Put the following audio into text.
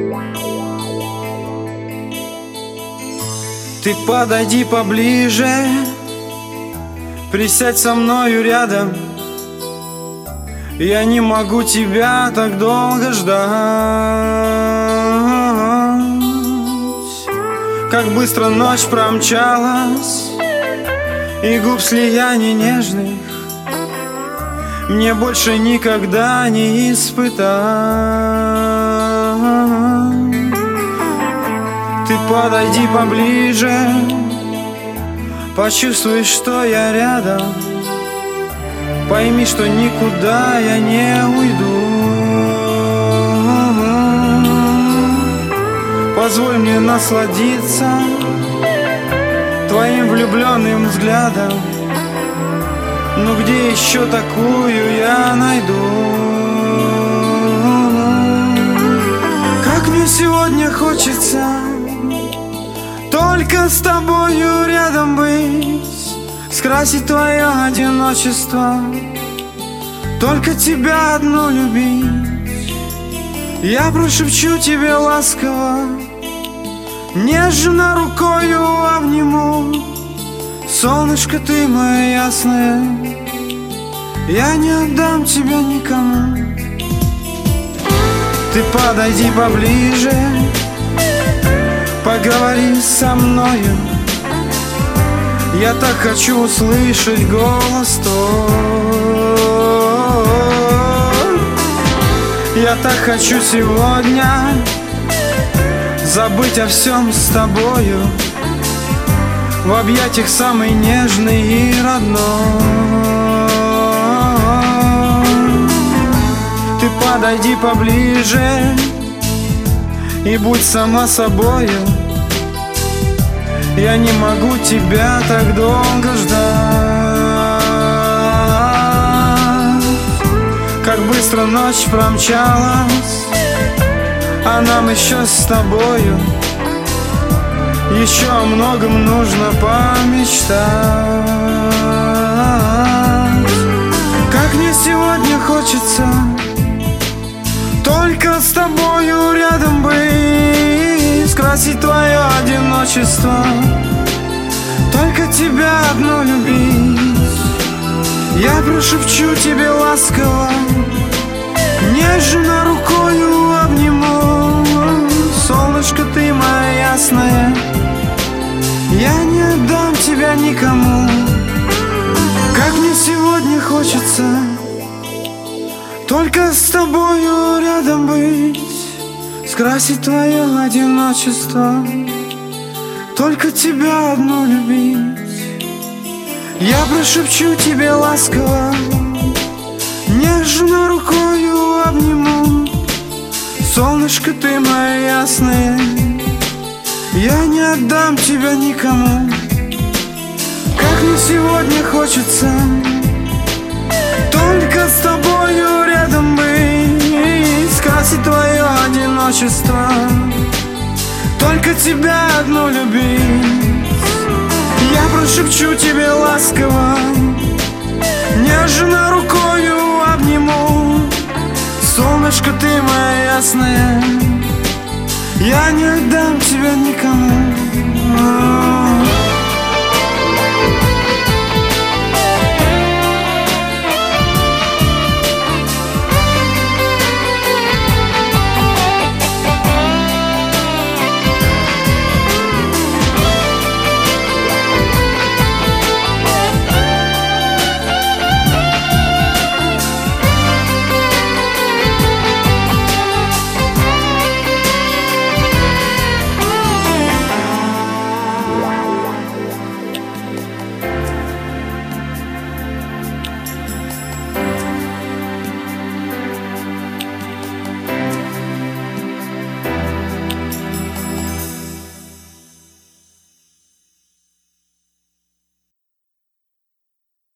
Ты подойди поближе, присядь со мною рядом. Я не могу тебя так долго ждать. Как быстро ночь промчалась, и губ слияний нежных мне больше никогда не испытать. Ты подойди поближе, почувствуй, что я рядом. Пойми, что никуда я не уйду. Позволь мне насладиться твоим влюбленным взглядом. Ну где еще такую я найду? Как мне сегодня хочется только с тобою рядом быть, скрасить твое одиночество, только тебя одну любить. Я прошепчу тебе ласково, нежно рукою обниму. Солнышко ты мое ясное, я не отдам тебя никому. Ты подойди поближе, поговори со мною. Я так хочу услышать голос твой. Я так хочу сегодня забыть о всем с тобою, в объятиях самый нежный и родной. Ты подойди поближе и будь сама собою. Я не могу тебя так долго ждать. Как быстро ночь промчалась, а нам еще с тобою еще о многом нужно помечтать. Как мне сегодня хочется только с тобою рядом быть, скрасить твое одиночество, только тебя одну любить. Я прошепчу тебе ласково, нежно рукою обниму. Солнышко ты моя ясная, я не отдам тебя никому. Как мне сегодня хочется только с тобою рядом быть, скрасить твое одиночество, только тебя одну любить. Я прошепчу тебе ласково, нежно рукою обниму. Солнышко ты моя ясная, я не отдам тебя никому. Как мне сегодня хочется только с тобою рядом быть, скрасить твое одиночество, только тебя одну любить. Я прошепчу тебе ласково, нежно рукою обниму. Солнышко ты моя ясная, я не отдам тебя никому.